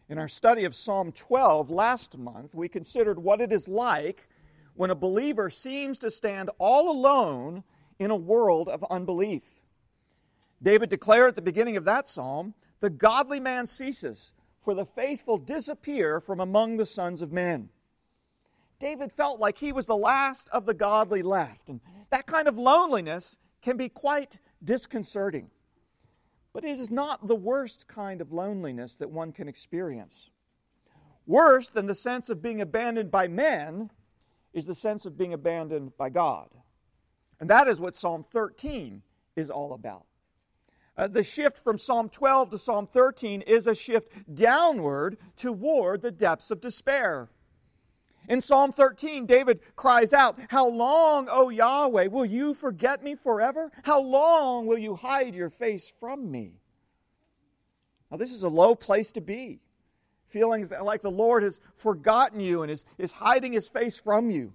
In our study of Psalm 12 last month, we considered what it is like when a believer seems to stand all alone in a world of unbelief. David declared at the beginning of that psalm, "The godly man ceases, for the faithful disappear from among the sons of men." David felt like he was the last of the godly left, and that kind of loneliness can be quite disconcerting. But it is not the worst kind of loneliness that one can experience. Worse than the sense of being abandoned by men is the sense of being abandoned by God. And that is what Psalm 13 is all about. The shift from Psalm 12 to Psalm 13 is a shift downward toward the depths of despair. In Psalm 13, David cries out, "How long, O Yahweh, will you forget me forever? How long will you hide your face from me?" Now, this is a low place to be, feeling like the Lord has forgotten you and is hiding His face from you.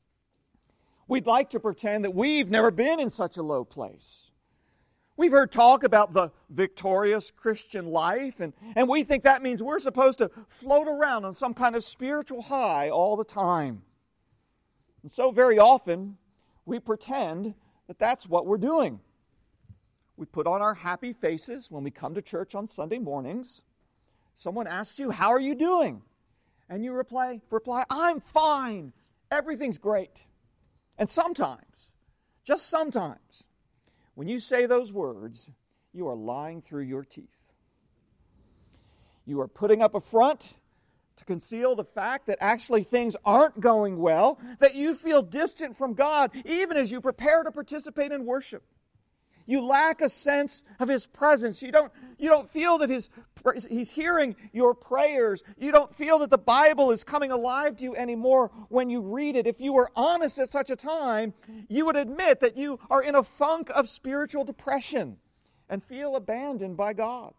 We'd like to pretend that we've never been in such a low place. We've heard talk about the victorious Christian life, and we think that means we're supposed to float around on some kind of spiritual high all the time. And so very often, we pretend that that's what we're doing. We put on our happy faces when we come to church on Sunday mornings. Someone asks you, "How are you doing?" And you reply, "I'm fine. Everything's great." And sometimes, just sometimes, when you say those words, you are lying through your teeth. You are putting up a front to conceal the fact that actually things aren't going well, that you feel distant from God even as you prepare to participate in worship. You lack a sense of His presence. You don't feel that He's hearing your prayers. You don't feel that the Bible is coming alive to you anymore when you read it. If you were honest at such a time, you would admit that you are in a funk of spiritual depression and feel abandoned by God.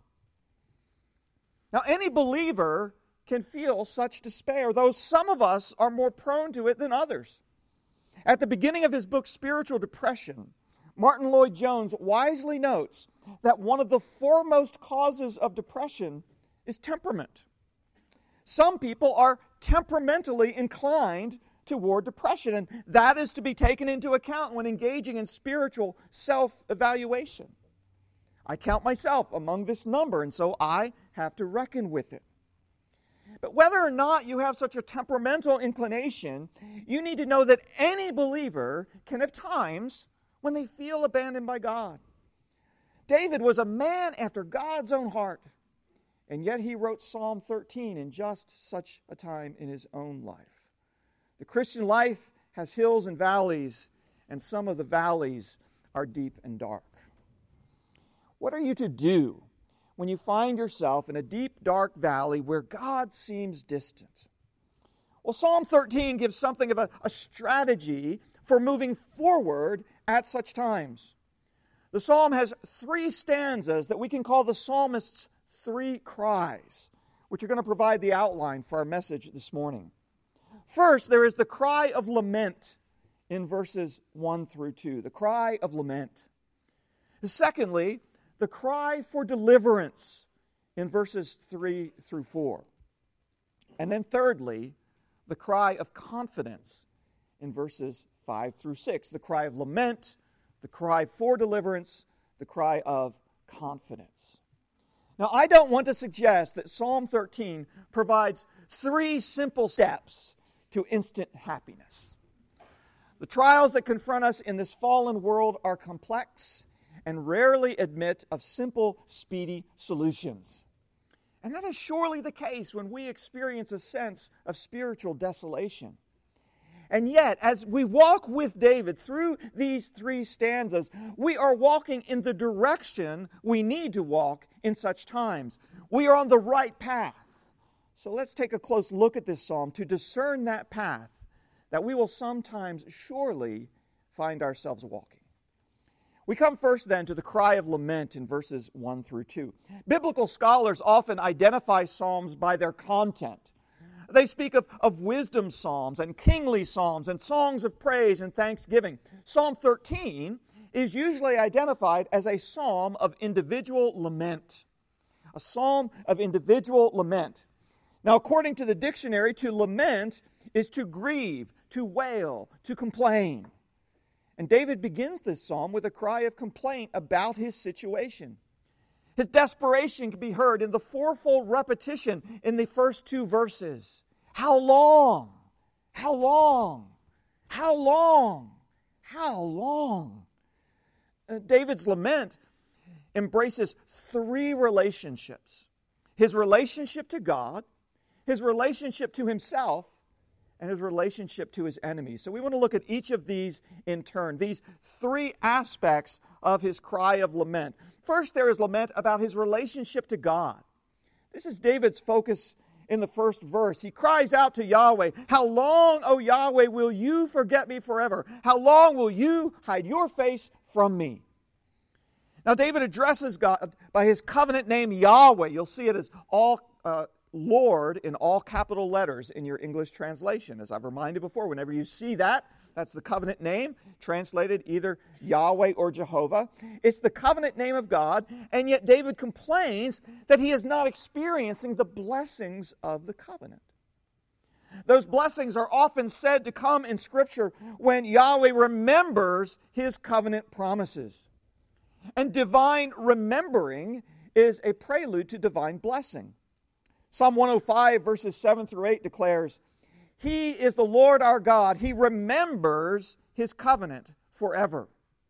Now, any believer can feel such despair, though some of us are more prone to it than others. At the beginning of his book, Spiritual Depression, Martin Lloyd-Jones wisely notes that one of the foremost causes of depression is temperament. Some people are temperamentally inclined toward depression, and that is to be taken into account when engaging in spiritual self-evaluation. I count myself among this number, and so I have to reckon with it. But whether or not you have such a temperamental inclination, you need to know that any believer can have times when they feel abandoned by God. David was a man after God's own heart, and yet he wrote Psalm 13 in just such a time in his own life. The Christian life has hills and valleys, and some of the valleys are deep and dark. What are you to do when you find yourself in a deep, dark valley where God seems distant? Well, Psalm 13 gives something of a strategy for moving forward at such times. The psalm has 3 stanzas that we can call the psalmist's 3 cries, which are going to provide the outline for our message this morning. First, there is the cry of lament in verses 1 through 2, the cry of lament. Secondly, the cry for deliverance in verses 3 through 4. And then thirdly, the cry of confidence in verses 5 through 6. The cry of lament, the cry for deliverance, the cry of confidence. Now, I don't want to suggest that Psalm 13 provides 3 simple steps to instant happiness. The trials that confront us in this fallen world are complex and rarely admit of simple, speedy solutions. And that is surely the case when we experience a sense of spiritual desolation. And yet, as we walk with David through these 3 stanzas, we are walking in the direction we need to walk in such times. We are on the right path. So let's take a close look at this psalm to discern that path that we will sometimes surely find ourselves walking. We come first then to the cry of lament in verses 1 through 2. Biblical scholars often identify psalms by their content. They speak of wisdom psalms and kingly psalms and songs of praise and thanksgiving. Psalm 13 is usually identified as a psalm of individual lament. A psalm of individual lament. Now, according to the dictionary, to lament is to grieve, to wail, to complain. And David begins this psalm with a cry of complaint about his situation. His desperation can be heard in the fourfold repetition in the first two verses. How long? How long? How long? How long? David's lament embraces three relationships. His relationship to God, his relationship to himself, and his relationship to his enemies. So we want to look at each of these in turn, these three aspects of his cry of lament. First, there is lament about his relationship to God. This is David's focus in the first verse. He cries out to Yahweh, "How long, O Yahweh, will you forget me forever? How long will you hide your face from me?" Now, David addresses God by his covenant name Yahweh. You'll see it as all Lord in all capital letters in your English translation. As I've reminded before, whenever you see that, that's the covenant name, translated either Yahweh or Jehovah. It's the covenant name of God, and yet David complains that he is not experiencing the blessings of the covenant. Those blessings are often said to come in Scripture when Yahweh remembers his covenant promises. And divine remembering is a prelude to divine blessing. Psalm 105, verses 7 through 8 declares, "He is the Lord our God. He remembers his covenant forever."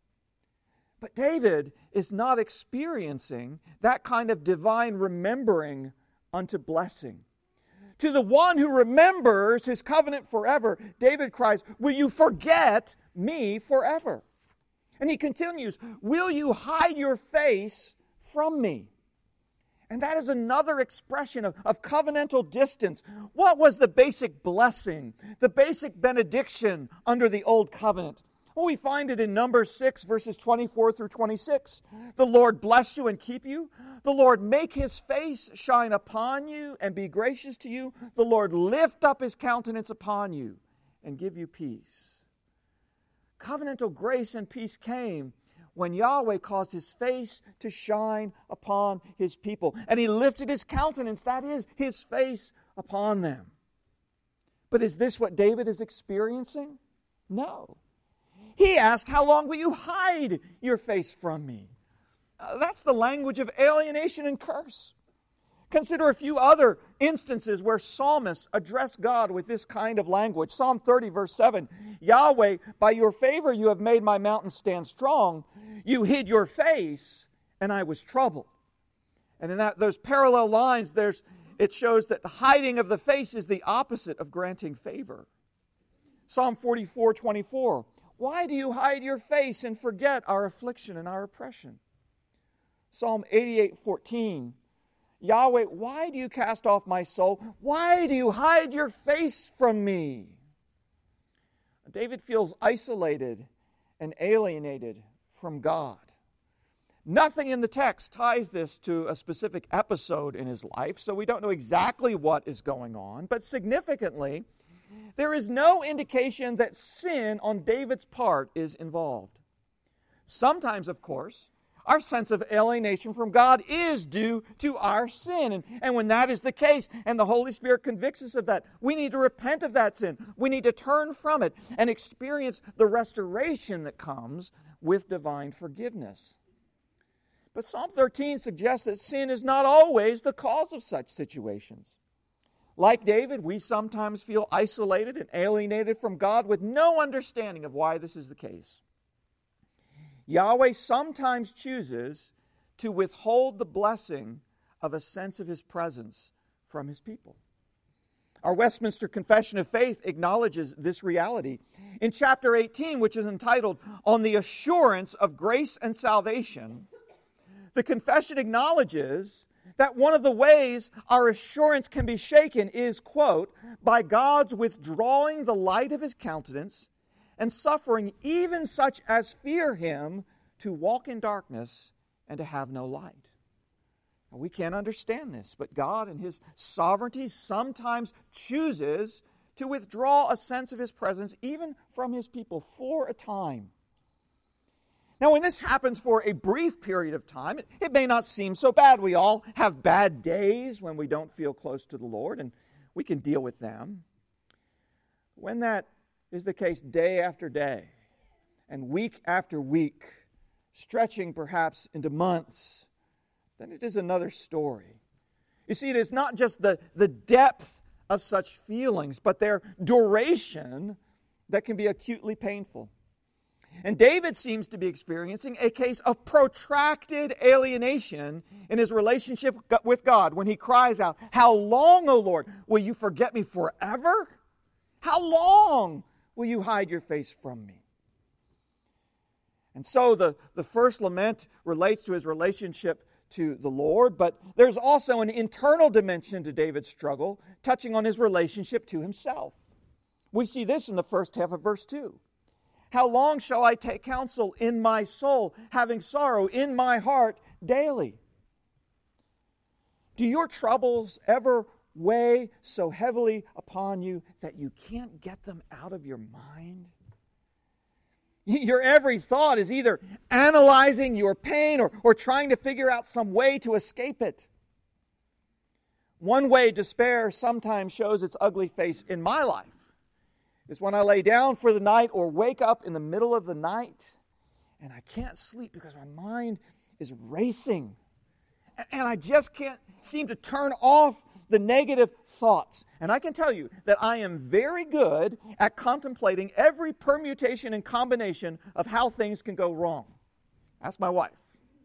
But David is not experiencing that kind of divine remembering unto blessing. To the one who remembers his covenant forever, David cries, "Will you forget me forever?" And he continues, "Will you hide your face from me?" And that is another expression of covenantal distance. What was the basic blessing, the basic benediction under the Old Covenant? Well, we find it in Numbers 6, verses 24 through 26. "The Lord bless you and keep you. The Lord make his face shine upon you and be gracious to you. The Lord lift up his countenance upon you and give you peace." Covenantal grace and peace came when Yahweh caused his face to shine upon his people. And he lifted his countenance, that is, his face, upon them. But is this what David is experiencing? No. He asked, "How long will you hide your face from me?" That's the language of alienation and curse. Consider a few other instances where psalmists address God with this kind of language. Psalm 30, verse 7, "Yahweh, by your favor you have made my mountain stand strong. You hid your face, and I was troubled." And in those parallel lines, it shows that the hiding of the face is the opposite of granting favor. Psalm 44, 24, "Why do you hide your face and forget our affliction and our oppression?" Psalm 88, 14, "Yahweh, why do you cast off my soul? Why do you hide your face from me?" David feels isolated and alienated from God. Nothing in the text ties this to a specific episode in his life, so we don't know exactly what is going on. But significantly, there is no indication that sin on David's part is involved. Sometimes, of course, our sense of alienation from God is due to our sin. And when that is the case, and the Holy Spirit convicts us of that, we need to repent of that sin. We need to turn from it and experience the restoration that comes with divine forgiveness. But Psalm 13 suggests that sin is not always the cause of such situations. Like David, we sometimes feel isolated and alienated from God with no understanding of why this is the case. Yahweh sometimes chooses to withhold the blessing of a sense of his presence from his people. Our Westminster Confession of Faith acknowledges this reality. In chapter 18, which is entitled "On the Assurance of Grace and Salvation," the confession acknowledges that one of the ways our assurance can be shaken is, quote, "by God's withdrawing the light of his countenance and suffering even such as fear him to walk in darkness and to have no light." Now, we can't understand this, but God in his sovereignty sometimes chooses to withdraw a sense of his presence even from his people for a time. Now, when this happens for a brief period of time, it may not seem so bad. We all have bad days when we don't feel close to the Lord, and we can deal with them. When that is the case day after day and week after week, stretching perhaps into months, then it is another story. You see, it is not just the depth of such feelings, but their duration that can be acutely painful. And David seems to be experiencing a case of protracted alienation in his relationship with God when he cries out, "How long, O Lord, will you forget me forever? How long will you hide your face from me?" And so the first lament relates to his relationship to the Lord, but there's also an internal dimension to David's struggle, touching on his relationship to himself. We see this in the first half of verse 2. "How long shall I take counsel in my soul, having sorrow in my heart daily?" Do your troubles ever weigh so heavily upon you that you can't get them out of your mind? Your every thought is either analyzing your pain or trying to figure out some way to escape it. One way despair sometimes shows its ugly face in my life is when I lay down for the night or wake up in the middle of the night and I can't sleep because my mind is racing. And I just can't seem to turn off the negative thoughts. And I can tell you that I am very good at contemplating every permutation and combination of how things can go wrong. Ask my wife.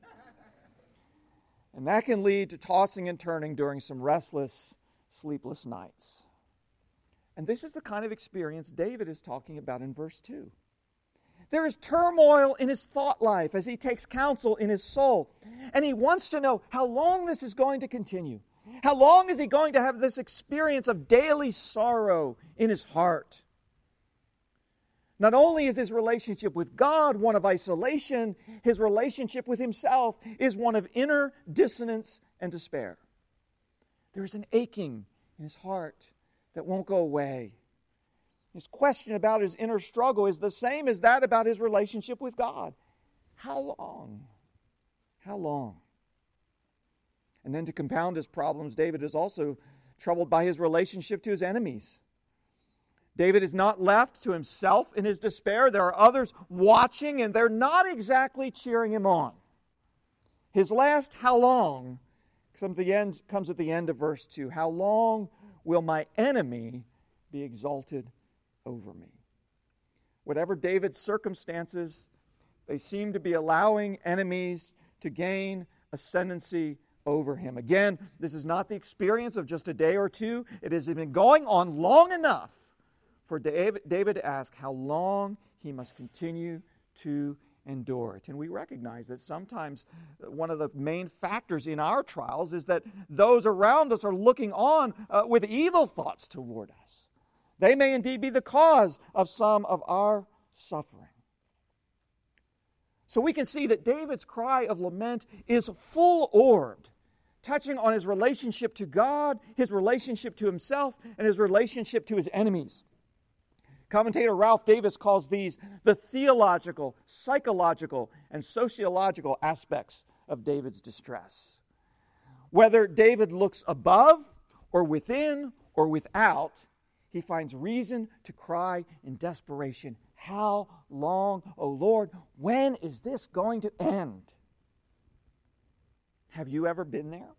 And that can lead to tossing and turning during some restless, sleepless nights. And this is the kind of experience David is talking about in verse 2. There is turmoil in his thought life as he takes counsel in his soul. And he wants to know how long this is going to continue. How long is he going to have this experience of daily sorrow in his heart? Not only is his relationship with God one of isolation, his relationship with himself is one of inner dissonance and despair. There is an aching in his heart that won't go away. His question about his inner struggle is the same as that about his relationship with God. How long? How long? And then to compound his problems, David is also troubled by his relationship to his enemies. David is not left to himself in his despair. There are others watching, and they're not exactly cheering him on. His last "how long" comes at the end of verse 2. "How long will my enemy be exalted over me?" Whatever David's circumstances, they seem to be allowing enemies to gain ascendancy over him. Again, this is not the experience of just a day or two. It has been going on long enough for David to ask how long he must continue to endure it. And we recognize that sometimes one of the main factors in our trials is that those around us are looking on with evil thoughts toward us. They may indeed be the cause of some of our suffering. So we can see that David's cry of lament is full-orbed, touching on his relationship to God, his relationship to himself, and his relationship to his enemies. Commentator Ralph Davis calls these the theological, psychological, and sociological aspects of David's distress. Whether David looks above or within or without, he finds reason to cry in desperation, "How long, O Lord? When is this going to end?" Have you ever been there?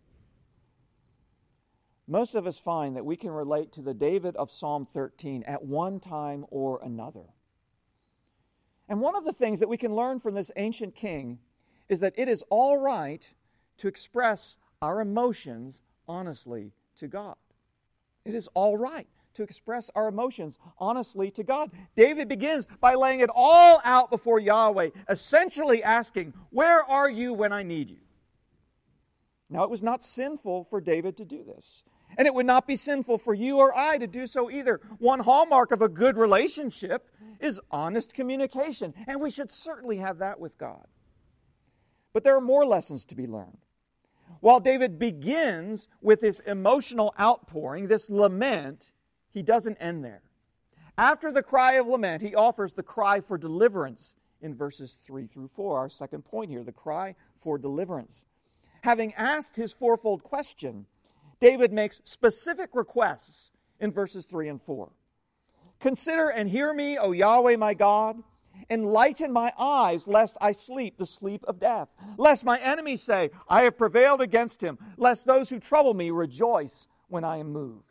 Most of us find that we can relate to the David of Psalm 13 at one time or another. And one of the things that we can learn from this ancient king is that it is all right to express our emotions honestly to God. It is all right to express our emotions honestly to God. David begins by laying it all out before Yahweh, essentially asking, "Where are you when I need you?" Now, it was not sinful for David to do this. And it would not be sinful for you or I to do so either. One hallmark of a good relationship is honest communication, and we should certainly have that with God. But there are more lessons to be learned. While David begins with this emotional outpouring, this lament, he doesn't end there. After the cry of lament, he offers the cry for deliverance in verses 3 through 4. Our second point here, the cry for deliverance. Having asked his fourfold question, David makes specific requests in verses 3 and 4. Consider and hear me, O Yahweh my God. Enlighten my eyes, lest I sleep the sleep of death. Lest my enemies say, I have prevailed against him. Lest those who trouble me rejoice when I am moved.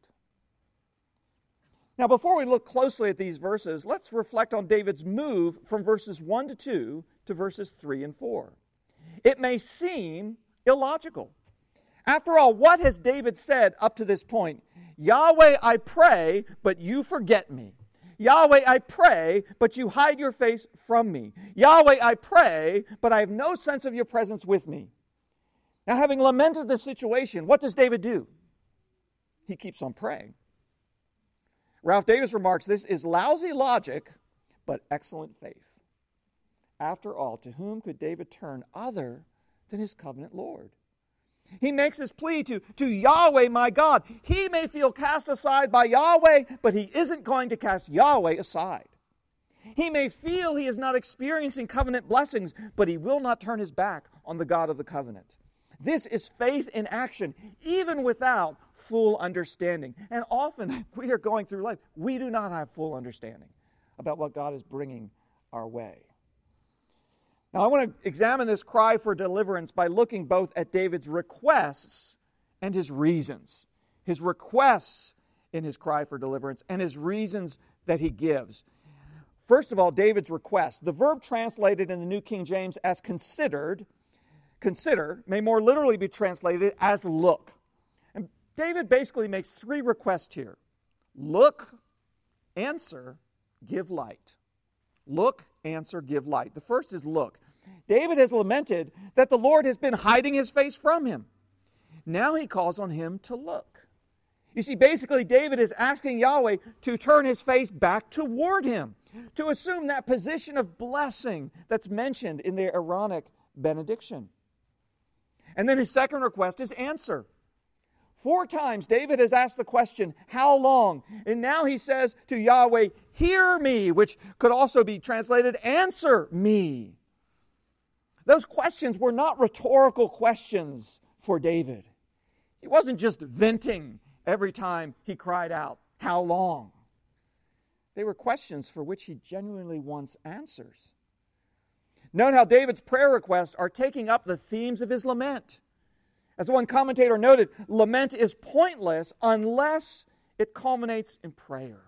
Now, before we look closely at these verses, let's reflect on David's move from verses 1 to 2 to verses 3 and 4. It may seem illogical. After all, what has David said up to this point? Yahweh, I pray, but you forget me. Yahweh, I pray, but you hide your face from me. Yahweh, I pray, but I have no sense of your presence with me. Now, having lamented the situation, what does David do? He keeps on praying. Ralph Davis remarks, this is lousy logic, but excellent faith. After all, to whom could David turn other than his covenant Lord? He makes his plea to Yahweh, my God. He may feel cast aside by Yahweh, but he isn't going to cast Yahweh aside. He may feel he is not experiencing covenant blessings, but he will not turn his back on the God of the covenant. This is faith in action, even without full understanding. And often we are going through life, we do not have full understanding about what God is bringing our way. Now, I want to examine this cry for deliverance by looking both at David's requests and his reasons. His requests in his cry for deliverance and his reasons that he gives. First of all, David's request. The verb translated in the New King James as consider, may more literally be translated as look. And David basically makes three requests here. Look, answer, give light. Look, answer, give light. The first is look. David has lamented that the Lord has been hiding his face from him. Now he calls on him to look. You see, basically David is asking Yahweh to turn his face back toward him, to assume that position of blessing that's mentioned in the Aaronic benediction. And then his second request is answer. 4 times David has asked the question, how long? And now he says to Yahweh, hear me, which could also be translated, answer me. Those questions were not rhetorical questions for David. He wasn't just venting every time he cried out, how long? They were questions for which he genuinely wants answers. Note how David's prayer requests are taking up the themes of his lament. As one commentator noted, lament is pointless unless it culminates in prayer.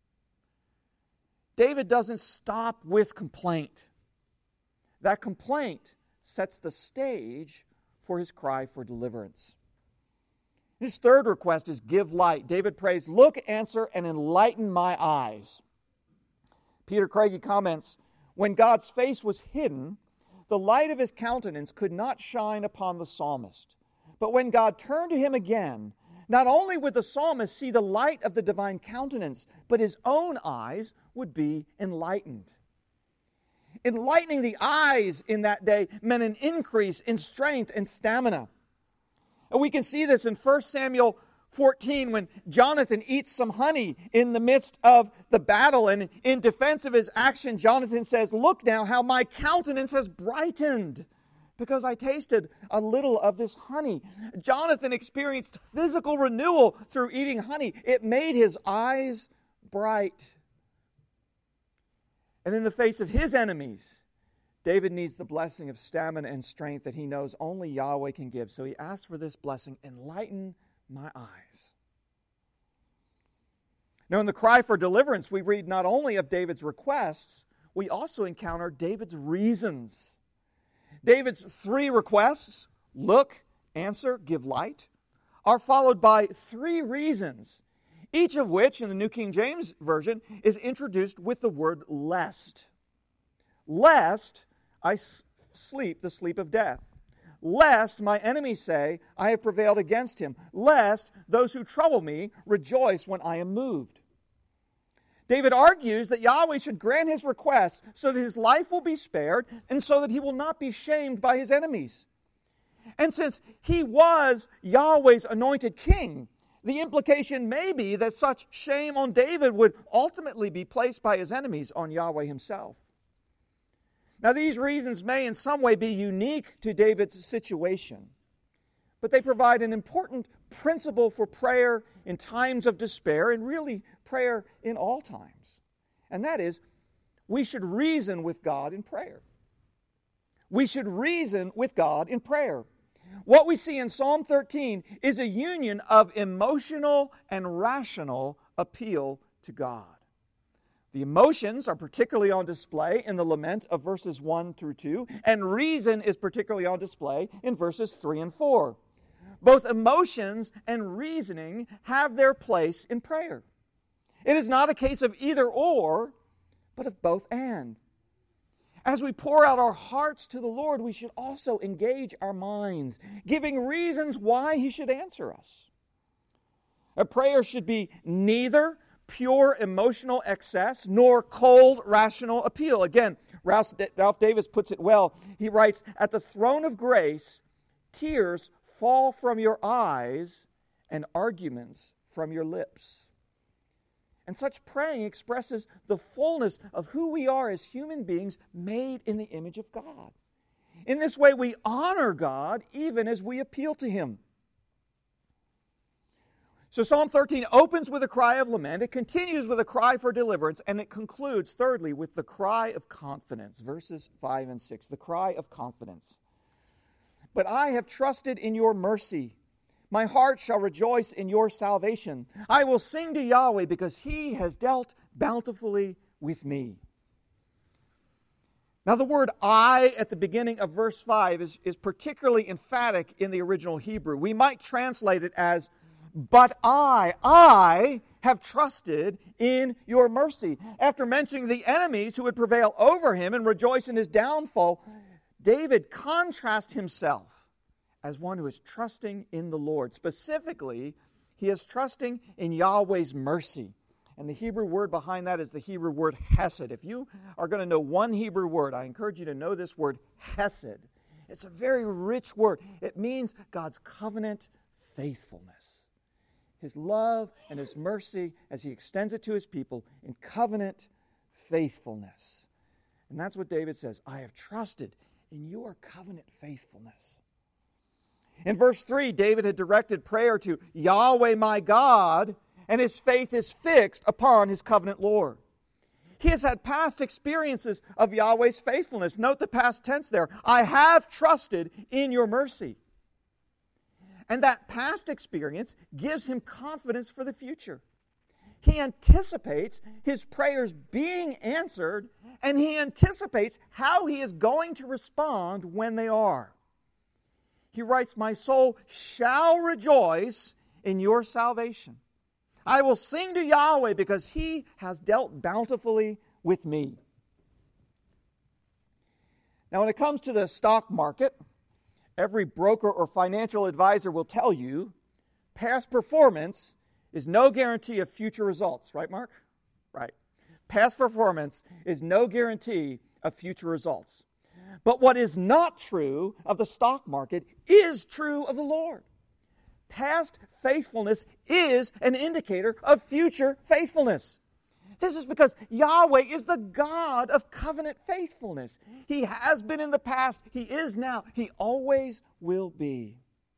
David doesn't stop with complaint. That complaint sets the stage for his cry for deliverance. His third request is give light. David prays, look, answer, and enlighten my eyes. Peter Craigie comments, when God's face was hidden, the light of his countenance could not shine upon the psalmist. But when God turned to him again, not only would the psalmist see the light of the divine countenance, but his own eyes would be enlightened. Enlightening the eyes in that day meant an increase in strength and stamina. And we can see this in 1 Samuel 14 when Jonathan eats some honey in the midst of the battle. And in defense of his action, Jonathan says, look now how my countenance has brightened because I tasted a little of this honey. Jonathan experienced physical renewal through eating honey. It made his eyes bright. And in the face of his enemies, David needs the blessing of stamina and strength that he knows only Yahweh can give. So he asks for this blessing, enlighten my eyes. Now in the cry for deliverance, we read not only of David's requests, we also encounter David's reasons. David's 3 requests, look, answer, give light, are followed by 3 reasons, each of which, in the New King James Version, is introduced with the word lest. Lest I sleep the sleep of death. Lest my enemies say, I have prevailed against him. Lest those who trouble me rejoice when I am moved. David argues that Yahweh should grant his request so that his life will be spared and so that he will not be shamed by his enemies. And since he was Yahweh's anointed king, the implication may be that such shame on David would ultimately be placed by his enemies on Yahweh himself. Now, these reasons may in some way be unique to David's situation, but they provide an important principle for prayer in times of despair and really prayer in all times. And that is, we should reason with God in prayer. We should reason with God in prayer. What we see in Psalm 13 is a union of emotional and rational appeal to God. The emotions are particularly on display in the lament of verses 1 through 2, and reason is particularly on display in verses 3 and 4. Both emotions and reasoning have their place in prayer. It is not a case of either or, but of both and. As we pour out our hearts to the Lord, we should also engage our minds, giving reasons why He should answer us. A prayer should be neither pure emotional excess nor cold rational appeal. Again, Ralph Davis puts it well. He writes, "At the throne of grace, tears fall from your eyes and arguments from your lips." And such praying expresses the fullness of who we are as human beings made in the image of God. In this way, we honor God even as we appeal to Him. So Psalm 13 opens with a cry of lament, it continues with a cry for deliverance, and it concludes, thirdly, with the cry of confidence. Verses 5 and 6, the cry of confidence. "But I have trusted in your mercy. My heart shall rejoice in your salvation. I will sing to Yahweh because He has dealt bountifully with me." Now the word "I" at the beginning of verse 5 is particularly emphatic in the original Hebrew. We might translate it as, "But I have trusted in your mercy." After mentioning the enemies who would prevail over him and rejoice in his downfall, David contrasts himself as one who is trusting in the Lord. Specifically, he is trusting in Yahweh's mercy. And the Hebrew word behind that is the Hebrew word hesed. If you are going to know one Hebrew word, I encourage you to know this word hesed. It's a very rich word. It means God's covenant faithfulness. His love and His mercy as He extends it to His people in covenant faithfulness. And that's what David says, "I have trusted in your covenant faithfulness." In verse 3, David had directed prayer to Yahweh my God, and his faith is fixed upon his covenant Lord. He has had past experiences of Yahweh's faithfulness. Note the past tense there. "I have trusted in your mercy." And that past experience gives him confidence for the future. He anticipates his prayers being answered, and he anticipates how he is going to respond when they are. He writes, "My soul shall rejoice in your salvation. I will sing to Yahweh because He has dealt bountifully with me." Now, when it comes to the stock market, every broker or financial advisor will tell you past performance is no guarantee of future results. Right, Mark? Right. Past performance is no guarantee of future results. But what is not true of the stock market is true of the Lord. Past faithfulness is an indicator of future faithfulness. This is because Yahweh is the God of covenant faithfulness. He has been in the past, He is now, He always will be.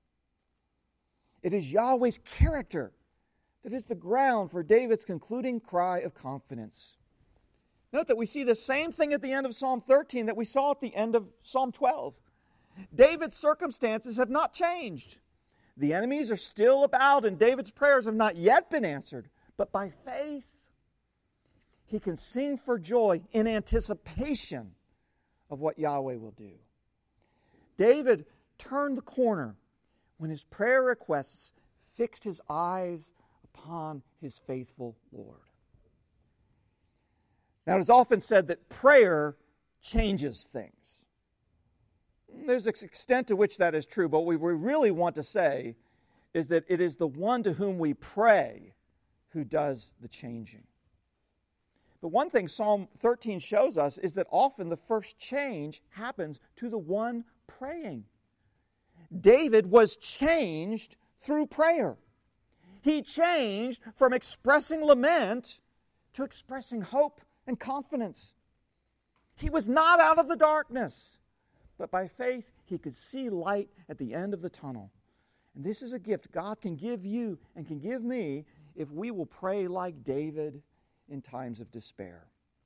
It is Yahweh's character that is the ground for David's concluding cry of confidence. Note that we see the same thing at the end of Psalm 13 that we saw at the end of Psalm 12. David's circumstances have not changed. The enemies are still about, and David's prayers have not yet been answered. But by faith, he can sing for joy in anticipation of what Yahweh will do. David turned the corner when his prayer requests fixed his eyes upon his faithful Lord. Now, it is often said that prayer changes things. There's an extent to which that is true, but what we really want to say is that it is the one to whom we pray who does the changing. But one thing Psalm 13 shows us is that often the first change happens to the one praying. David was changed through prayer. He changed from expressing lament to expressing hope and confidence. He was not out of the darkness, but by faith he could see light at the end of the tunnel. And this is a gift God can give you and can give me if we will pray like David in times of despair.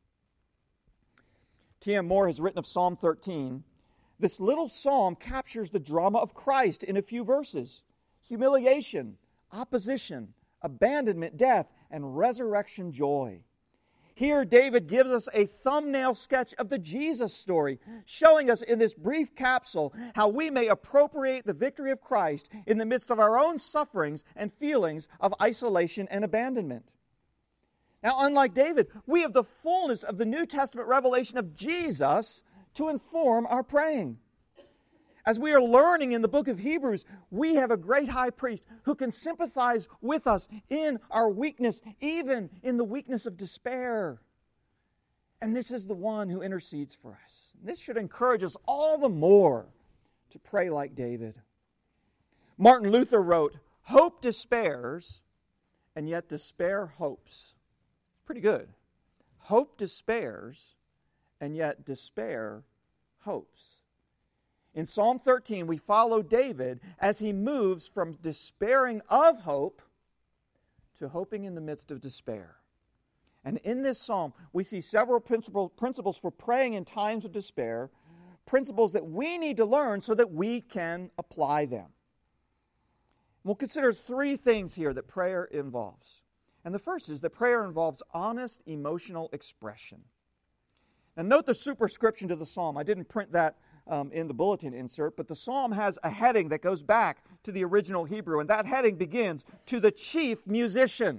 T.M. Moore has written of Psalm 13, this little psalm captures the drama of Christ in a few verses. Humiliation, opposition, abandonment, death, and resurrection joy. Here, David gives us a thumbnail sketch of the Jesus story, showing us in this brief capsule how we may appropriate the victory of Christ in the midst of our own sufferings and feelings of isolation and abandonment. Now, unlike David, we have the fullness of the New Testament revelation of Jesus to inform our praying. As we are learning in the book of Hebrews, we have a great high priest who can sympathize with us in our weakness, even in the weakness of despair. And this is the one who intercedes for us. This should encourage us all the more to pray like David. Martin Luther wrote, "Hope despairs, and yet despair hopes." Pretty good. Hope despairs, and yet despair hopes. In Psalm 13, we follow David as he moves from despairing of hope to hoping in the midst of despair. And in this psalm, we see several principles for praying in times of despair, principles that we need to learn so that we can apply them. We'll consider three things here that prayer involves. And the first is that prayer involves honest emotional expression. Now note the superscription to the psalm. I didn't print that in the bulletin insert, but the psalm has a heading that goes back to the original Hebrew, and that heading begins, "To the chief musician."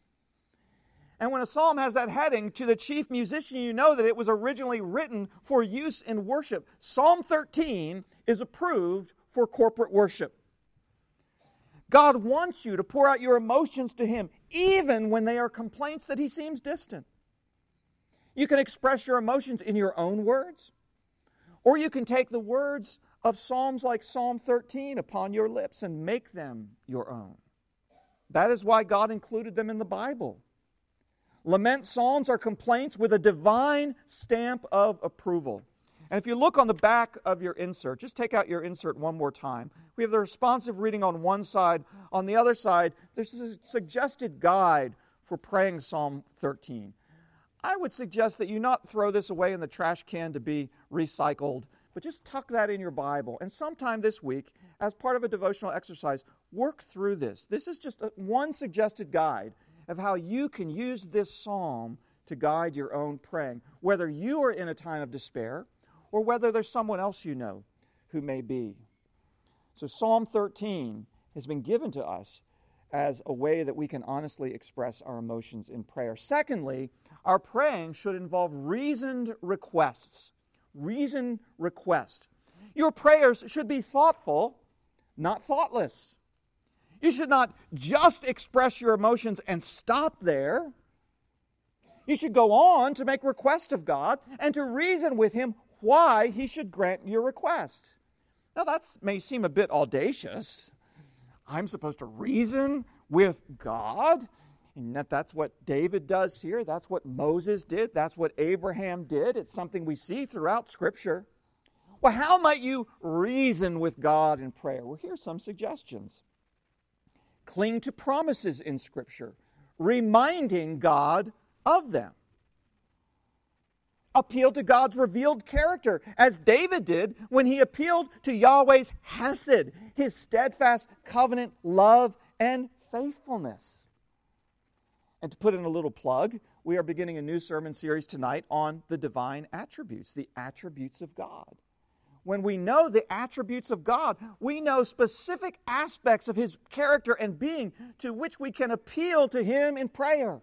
And when a psalm has that heading, "To the chief musician," you know that it was originally written for use in worship. Psalm 13 is approved for corporate worship. God wants you to pour out your emotions to Him, even when they are complaints that He seems distant. You can express your emotions in your own words, or you can take the words of psalms like Psalm 13 upon your lips and make them your own. That is why God included them in the Bible. Lament psalms are complaints with a divine stamp of approval. And if you look on the back of your insert, just take out your insert one more time. We have the responsive reading on one side. On the other side, there's a suggested guide for praying Psalm 13. I would suggest that you not throw this away in the trash can to be recycled, but just tuck that in your Bible. And sometime this week, as part of a devotional exercise, work through this. This is just one suggested guide of how you can use this psalm to guide your own praying, whether you are in a time of despair or whether there's someone else you know who may be. So Psalm 13 has been given to us as a way that we can honestly express our emotions in prayer. Secondly, our praying should involve reasoned requests. Reasoned requests. Your prayers should be thoughtful, not thoughtless. You should not just express your emotions and stop there. You should go on to make request of God and to reason with Him why He should grant your request. Now that may seem a bit audacious. I'm supposed to reason with God, and that's what David does here. That's what Moses did. That's what Abraham did. It's something we see throughout Scripture. Well, how might you reason with God in prayer? Well, here's some suggestions. Cling to promises in Scripture, reminding God of them. Appeal to God's revealed character, as David did when he appealed to Yahweh's hesed, His steadfast covenant love and faithfulness. And to put in a little plug, we are beginning a new sermon series tonight on the divine attributes, the attributes of God. When we know the attributes of God, we know specific aspects of His character and being to which we can appeal to Him in prayer.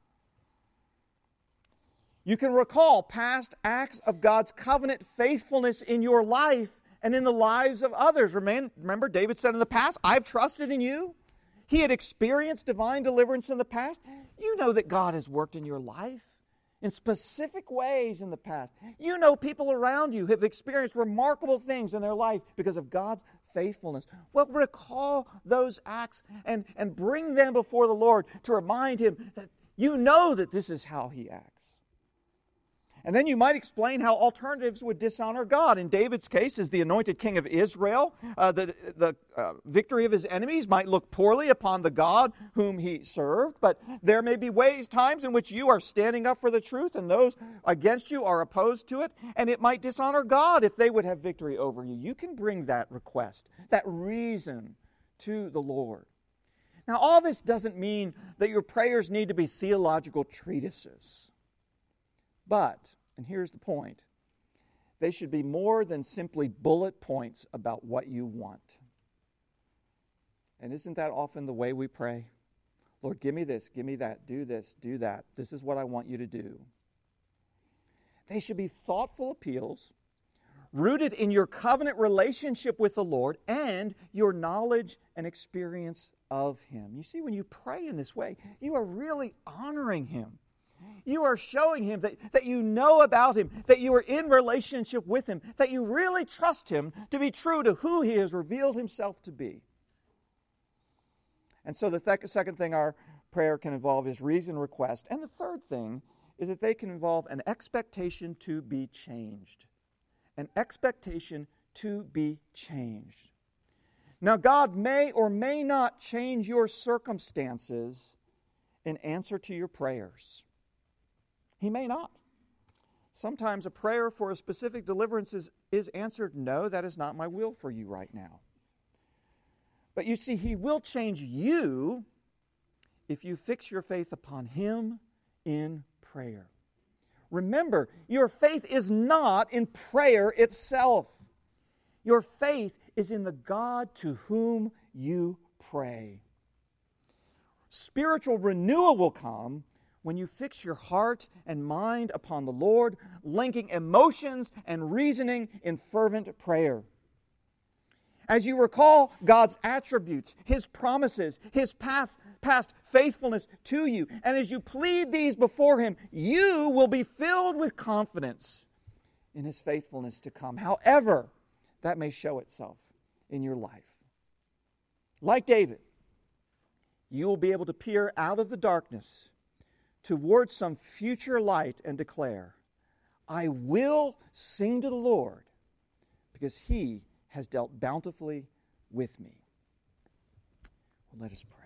You can recall past acts of God's covenant faithfulness in your life and in the lives of others. Remember, David said in the past, "I've trusted in you." He had experienced divine deliverance in the past. You know that God has worked in your life in specific ways in the past. You know people around you have experienced remarkable things in their life because of God's faithfulness. Well, recall those acts and bring them before the Lord to remind Him that you know that this is how He acts. And then you might explain how alternatives would dishonor God. In David's case, as the anointed king of Israel, the victory of his enemies might look poorly upon the God whom he served. But there may be times in which you are standing up for the truth and those against you are opposed to it. And it might dishonor God if they would have victory over you. You can bring that request, that reason to the Lord. Now, all this doesn't mean that your prayers need to be theological treatises. But, and here's the point, they should be more than simply bullet points about what you want. And isn't that often the way we pray? Lord, give me this, give me that, do this, do that. This is what I want you to do. They should be thoughtful appeals, rooted in your covenant relationship with the Lord and your knowledge and experience of Him. You see, when you pray in this way, you are really honoring Him. You are showing Him that you know about Him, that you are in relationship with Him, that you really trust Him to be true to who He has revealed Himself to be. And so the second thing our prayer can involve is reason, request. And the third thing is that they can involve an expectation to be changed. An expectation to be changed. Now, God may or may not change your circumstances in answer to your prayers. He may not. Sometimes a prayer for a specific deliverance is answered, no, that is not my will for you right now. But you see, He will change you if you fix your faith upon Him in prayer. Remember, your faith is not in prayer itself. Your faith is in the God to whom you pray. Spiritual renewal will come when you fix your heart and mind upon the Lord, linking emotions and reasoning in fervent prayer. As you recall God's attributes, His promises, His past faithfulness to you, and as you plead these before Him, you will be filled with confidence in His faithfulness to come, however that may show itself in your life. Like David, you will be able to peer out of the darkness towards some future light and declare, I will sing to the Lord because He has dealt bountifully with me. Well, let us pray.